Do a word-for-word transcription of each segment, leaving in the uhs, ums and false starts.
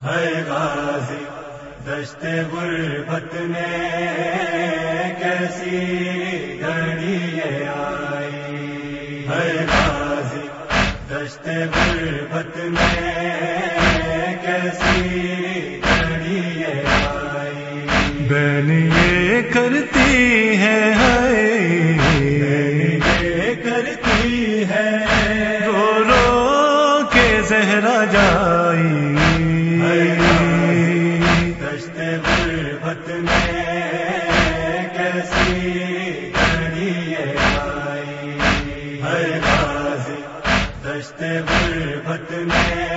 ہے غازی دشت غربت میں کیسی گھڑی یہ آئی، ہے غازی دشت غربت میں کیسی گھڑی یہ آئی، بین یہ کرتی ہے بین یہ کرتی ہے رو رو کے زہرا جائی، دشت غربت میں کیسی گھڑی یہ آئی، ہے غازی دشت غربت میں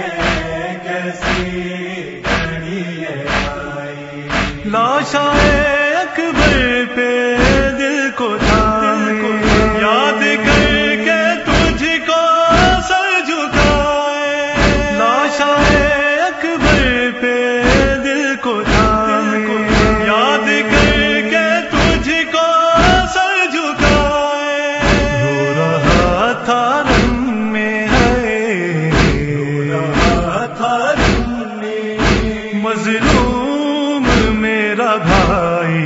کیسی گھڑی یہ آئی، لاشائے اکبر پہ دل کو تھامے یاد کر کے تجھ کو سر جھکائے، لاشائے اکبر پہ دل کو تھامے یاد کر کے تجھ کو سر جھکائے، رو رہا تھا رن میں ہے رو رہا تھا رن میں مظلوم میرا بھائی،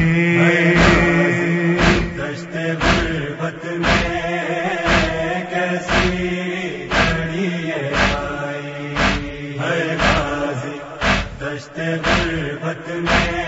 دشت غربت میں کیسی گھڑی یہ آئی، ہے غازی دشت غربت میں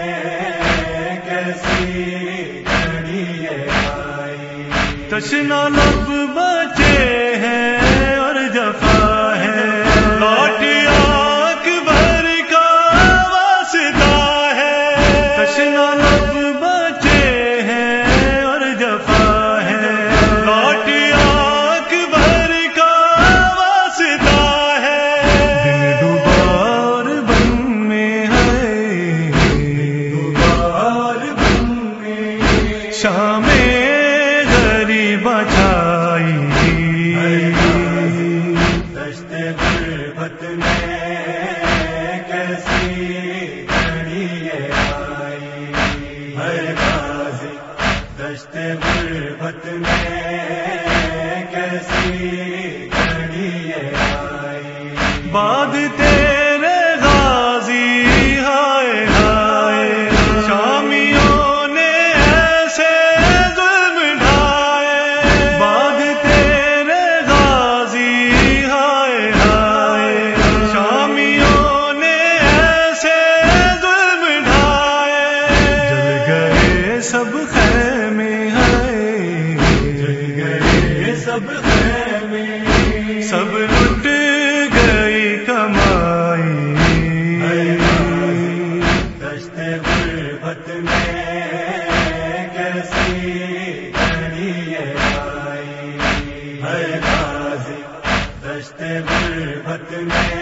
کیسی گھڑی یہ آئی، تشنا لب بچے ہیں اور جفا ہے، لوٹ اکبر کا واسطہ ہے، تشنا لب بچے ہیں اور جفا ہے، لوٹ اکبر کا واسطہ ہے، دن ڈوبا اور بن میں ہے دوبار بن میں شام غریب چھائی، دشت غربت میں کیسی گھڑی یہ آئی، ہے غازی دشت غربت میں کیسی گھڑی یہ آئی، بعد تیرے غازی ہائے ہائے شامیوں نے ایسے ظلم ڈھائے، بعد تیرے غازی ہائے ہائے شامیوں نے ایسے ظلم ڈھائے، جل گئے سب خیمے ہیں جل گئے سب خیمے سب لٹ گئی کمائی، ہے غازی دشت غربت میں کیسی گھڑی یہ آئی، ہے غازی دشت غربت میں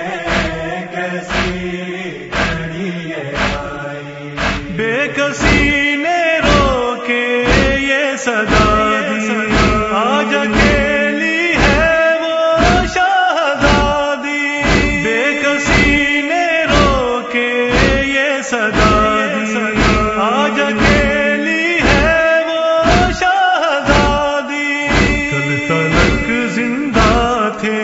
کیسی گھڑی یہ آئی، بے کسی نے رو کے یہ صدا دی، آج اکیلی ہے وہ شہزادی، بے کسی نے رو کے یہ صدا دی، آج اکیلی ہے وہ شہزادی، کل تلک زندہ تھے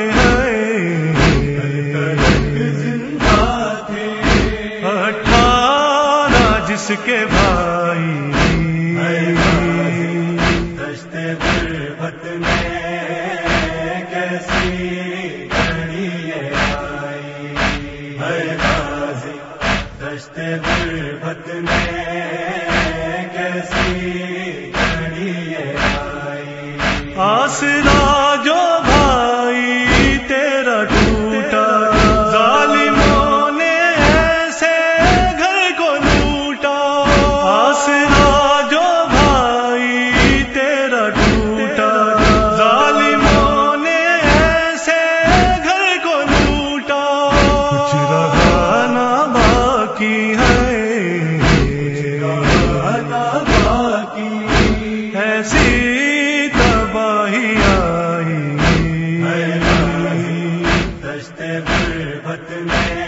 زندہ تھے اٹھارہ جس کے بھائی، دشت غربت میں کیسی گھڑی یہ آئی، ہے غازی دشت غربت میں کیسی گھڑی یہ آئی، آسرا جو بھائی تیرا ٹوٹا ظالموں نے ایسے گھر کو لوٹا، آسرا جو بھائی تیرا ٹوٹا ظالموں نے ایسے گھر کو لوٹا، کچھ رہا نہ باقی ہے رہنا باقی ایسی تباہی آئی، ہے غازی دشت غربت میں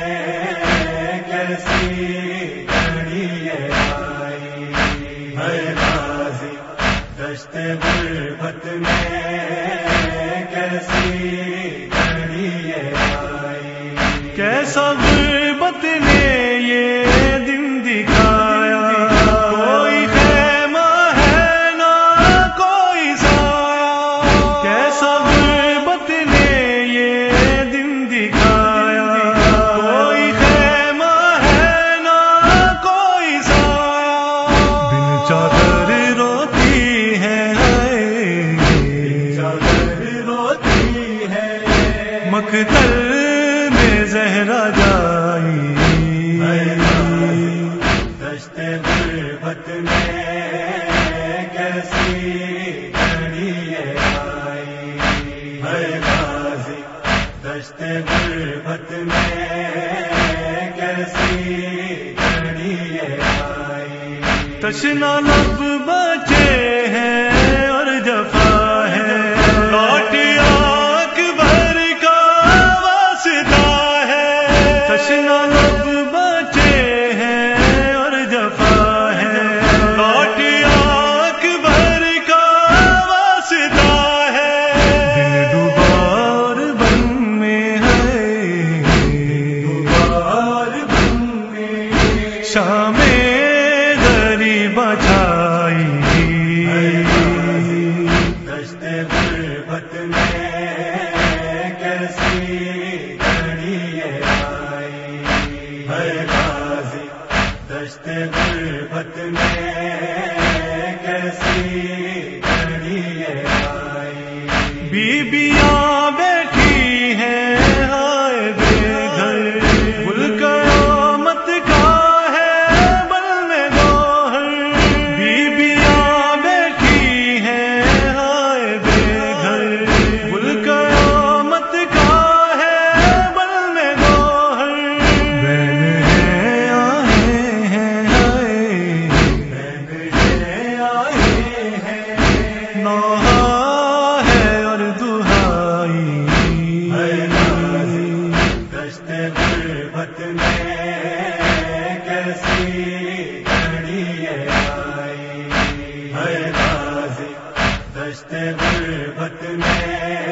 کیسی گھڑی یہ آئی، ہے غازی دشت غربت میں کیسی گھڑی یہ آئی، کیسے کیسا غربت نے یہ دن دکھایا، کوئی خیمہ ہے نہ کوئی سایہ، کیسا غربت نے یہ دن دکھایا، کوئی خیمہ ہے نہ کوئی سایہ، بن چادر روتی ہے چادر روتی ہے، مقتل میں زہرا جائی، دشت غربت میں کیسی گھڑی آئی، ہے غازی دشت غربت میں کیسی گھڑی آئی، تشنا لب بچے ہیں اور جفا ہے، لوٹ اکبر کا واسطہ ہے، تشنا لب بچے ہیں اور جفا ہے، لوٹ اکبر کا واسطہ ہے، دن ڈوبا اور بن میں ہے، اور بن میں شام غریب چھائی، دشت غربت میں کیسی گھڑی آئی، ہے غازی دشت غربت میں کیسی گھڑی آئی، بیبیاں بیٹھی ہیں ہائے بے گھر، گل قیامت کا ہے بل میں گوہر، بیبیاں بیٹھی ہیں ہائے بے گھر، گل قیامت کا ہے بل میں گوہر، بین ہے آئے ہیں ہائے، بہنے آئے ہیں، نوحہ ہے اور دہائی، ہے غازی دشت غربت میں کیسی گھڑی آئی، ہے غازی دشت غربت میں